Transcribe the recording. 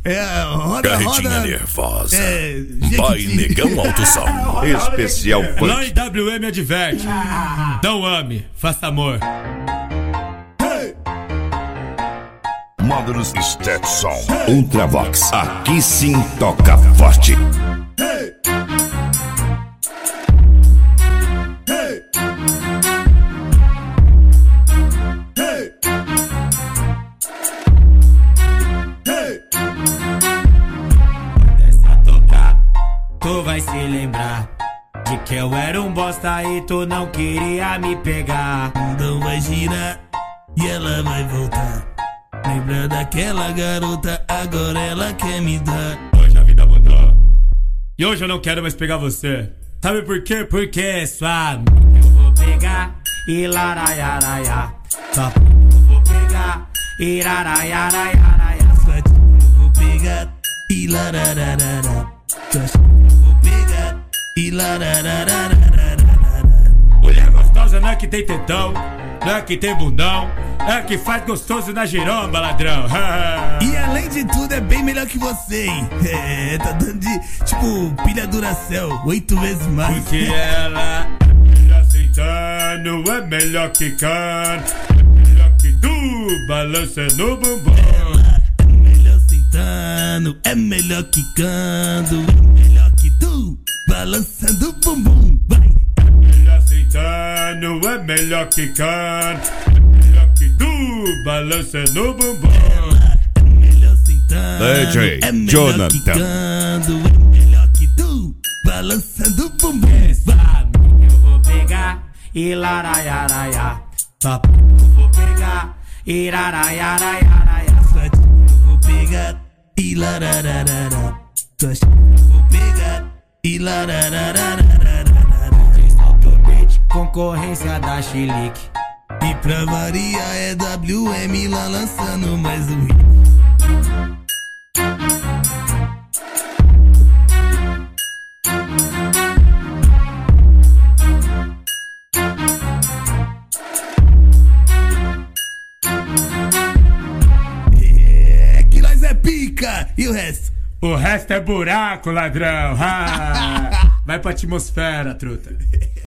Carretinha nervosa. Vai, Negão Alto Som. Especial funk. Lá em WM adverte. Não ame, faça amor. Modulus Stetson Ultravox. Aqui sim toca forte. Tu vai se lembrar de que eu era um bosta e tu não queria me pegar. Então vai girar e ela vai voltar. Lembra daquela garota, agora ela quer me dar. Hoje a vida mudou e hoje eu não quero mais pegar você. Sabe por quê? Porque sua amiga eu vou pegar e laraiaraia. Só eu vou pegar e laraiaraia. Sua eu vou pegar e larararara. E mulher gostosa não é que tem tetão, não é que tem bundão, é que faz gostoso na giromba, ladrão. E além de tudo é bem melhor que você, hein? Tá dando de, tipo, pilha Duracell 8 vezes mais. Porque ela já sentando é melhor que cano, é melhor que tu, balança no bumbum. Ela é melhor sentando, é melhor quicando, é melhor que tu, balançando o bumbum, vai. Melhor sentando, é melhor que cano, é melhor que tu, balança no bumbum. Ela é melhor sentando, DJ é melhor Jonathan. quicando, é melhor que tu, balançando o bumbum, vai. Eu vou pegar e laraiaraia. Só eu vou pegar e laraiaraia. Só eu vou pegar e larararara. Só eu vou pegar e larararara. Concorrência da Chilique. E pra variar é WM lá lançando mais um hit. É que nós é pica. E o resto? O resto é buraco, ladrão. Vai pra atmosfera, truta.